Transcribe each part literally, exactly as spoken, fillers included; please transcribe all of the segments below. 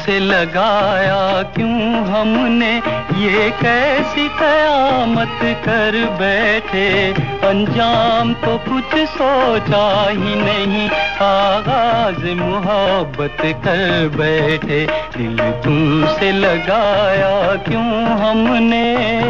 तुमसे लगाया क्यों हमने, ये कैसी कयामत कर बैठे। अंजाम तो कुछ सोचा ही नहीं, आगाज मोहब्बत कर बैठे। दिल तुमसे लगाया क्यों हमने।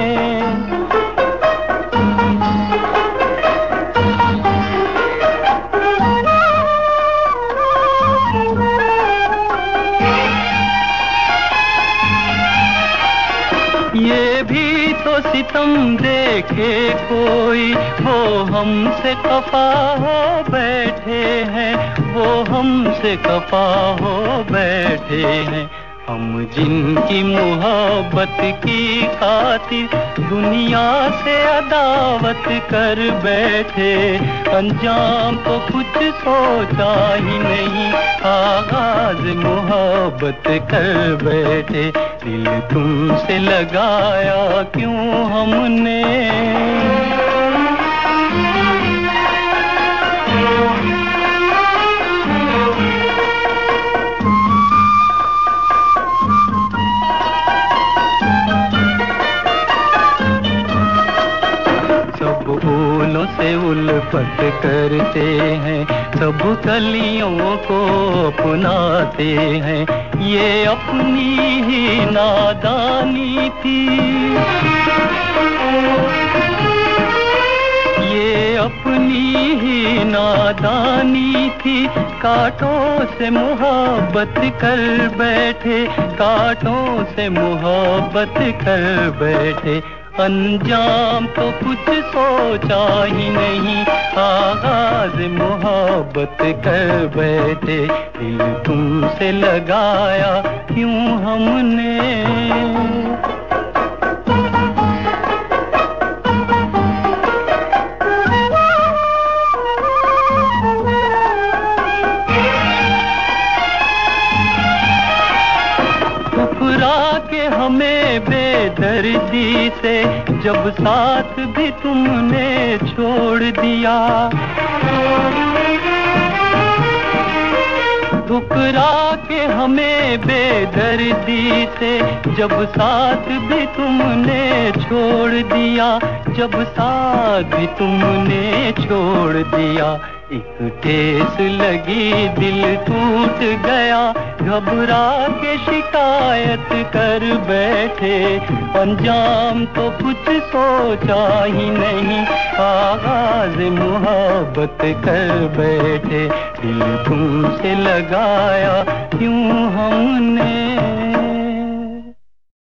ये भी तो सितम देखे कोई, वो हमसे खफा हो बैठे हैं, वो हमसे खफा हो बैठे हैं। हम जिनकी मोहब्बत की खातिर दुनिया से अदावत कर बैठे। अंजाम तो कुछ सोचा ही नहीं, आगाज मोहब्बत कर बैठे। दिल तुमसे लगाया क्यों हमने। सब फूलों से उल्फत करते हैं, सब कलियों को अपनाते हैं। ये अपनी ही नादानी थी, ये अपनी ही नादानी थी। कांटों से मोहब्बत कर बैठे, कांटों से मोहब्बत कर बैठे। अंजाम तो कुछ सोचा ही नहीं, आगाज मोहब्बत कर बैठे। दिल तुमसे लगाया क्यों हमने। ठुकरा के हमें बेदर्दी से, जब साथ भी तुमने छोड़ दिया। ठुकरा के हमें बेदर्दी से, जब साथ भी तुमने छोड़ दिया। जब साथ भी तुमने छोड़ दिया। एक ठेस लगी दिल टूट गया, घबरा के शिकायत कर बैठे। अंजाम तो कुछ सोचा ही नहीं, आगाज मोहब्बत कर बैठे। दिल तुमसे लगाया क्यों हमने।